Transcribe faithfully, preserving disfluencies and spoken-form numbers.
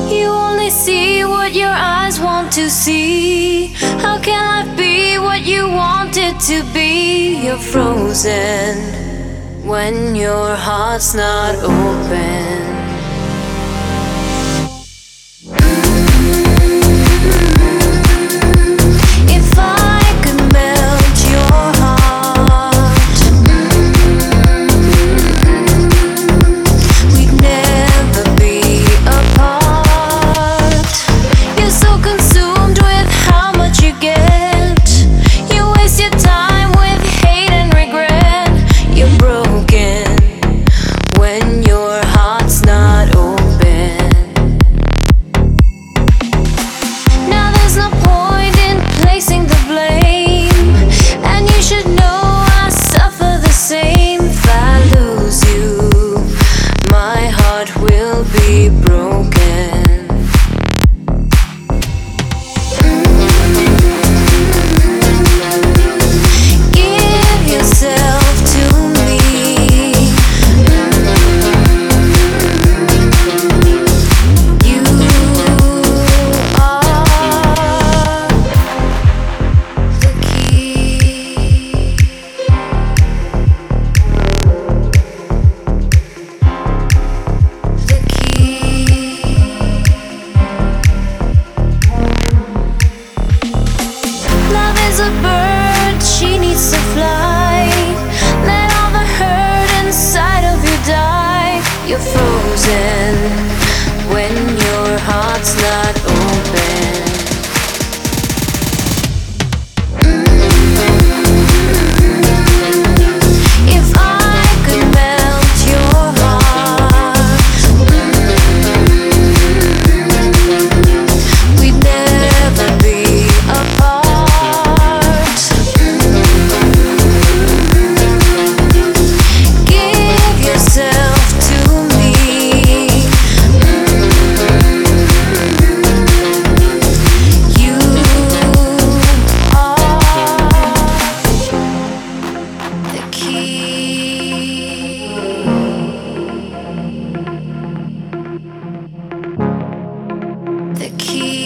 You only see what your eyes want to see. How can life be what you want it to be? You're frozen when your heart's not open. A bird, she needs to fly. Let all the hurt inside of you die. You're frozen when your heart's not open. If I could melt your heart, we'd never be apart. The key